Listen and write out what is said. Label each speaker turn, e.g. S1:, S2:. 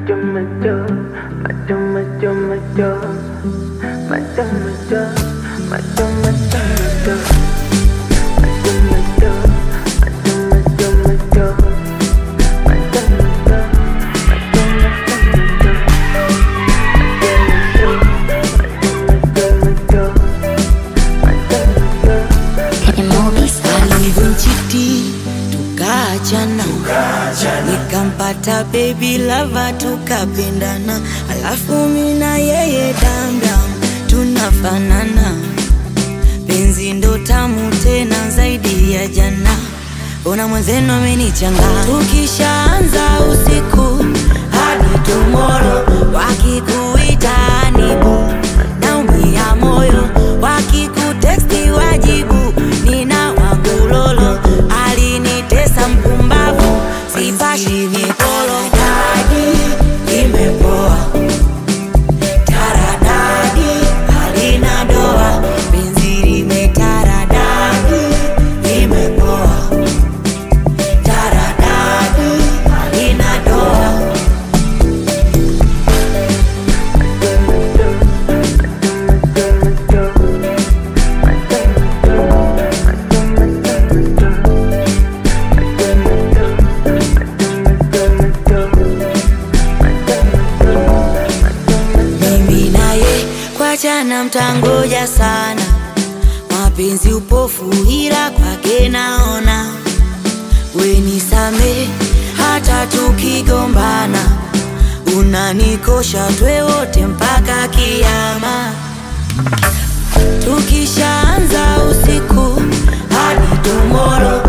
S1: Nikampata baby lava tukapendana, alafu mimi na yeye damdam tunafanana. Penzi ndo tamu tena zaidi ya jana, ona mwenzenu amenichanga. Tukishaanza usiku hadi tomorrow, wakikuita nibu naumia moyo, wakikutexti wajibu nina wagulolo. Alinitesa mpumbavu sipashi mikolo, dadi imepoa taradadi halina doa, penzi limetaradadi imepoa taradadi halina doa. Jana mtangoja sana, mapenzi upofu ila kwake naona. We nisame hata tukigombana, unanikosha twe wote mpaka kiyama. Tukishaanza usiku hadi tomorrow,